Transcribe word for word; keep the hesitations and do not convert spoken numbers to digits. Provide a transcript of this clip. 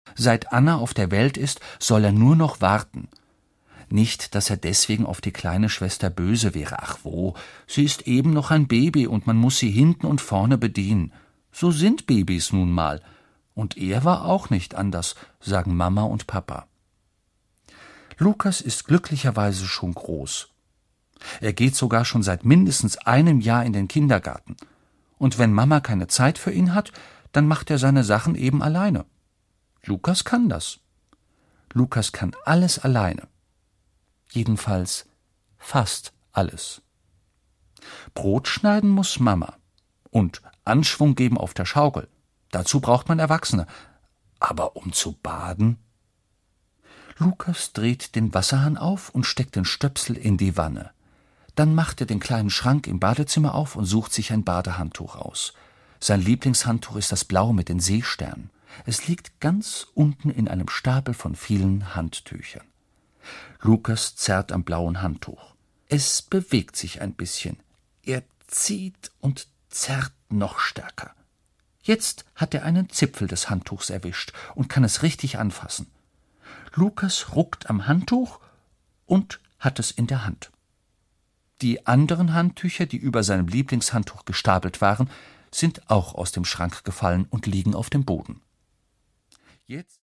Seit Anna auf der Welt ist, soll er nur noch warten. Nicht, dass er deswegen auf die kleine Schwester böse wäre. Ach wo, sie ist eben noch ein Baby und man muss sie hinten und vorne bedienen. So sind Babys nun mal. Und er war auch nicht anders, sagen Mama und Papa. Lukas ist glücklicherweise schon groß. Er geht sogar schon seit mindestens einem Jahr in den Kindergarten. Und wenn Mama keine Zeit für ihn hat, dann macht er seine Sachen eben alleine. Lukas kann das. Lukas kann alles alleine. Jedenfalls fast alles. Brot schneiden muss Mama und Anschwung geben auf der Schaukel. Dazu braucht man Erwachsene. Aber um zu baden? Lukas dreht den Wasserhahn auf und steckt den Stöpsel in die Wanne. Dann macht er den kleinen Schrank im Badezimmer auf und sucht sich ein Badehandtuch aus. Sein Lieblingshandtuch ist das Blau mit den Seesternen. Es liegt ganz unten in einem Stapel von vielen Handtüchern. Lukas zerrt am blauen Handtuch. Es bewegt sich ein bisschen. Er zieht und zerrt noch stärker. Jetzt hat er einen Zipfel des Handtuchs erwischt und kann es richtig anfassen. Lukas ruckt am Handtuch und hat es in der Hand. Die anderen Handtücher, die über seinem Lieblingshandtuch gestapelt waren, sind auch aus dem Schrank gefallen und liegen auf dem Boden. Jetzt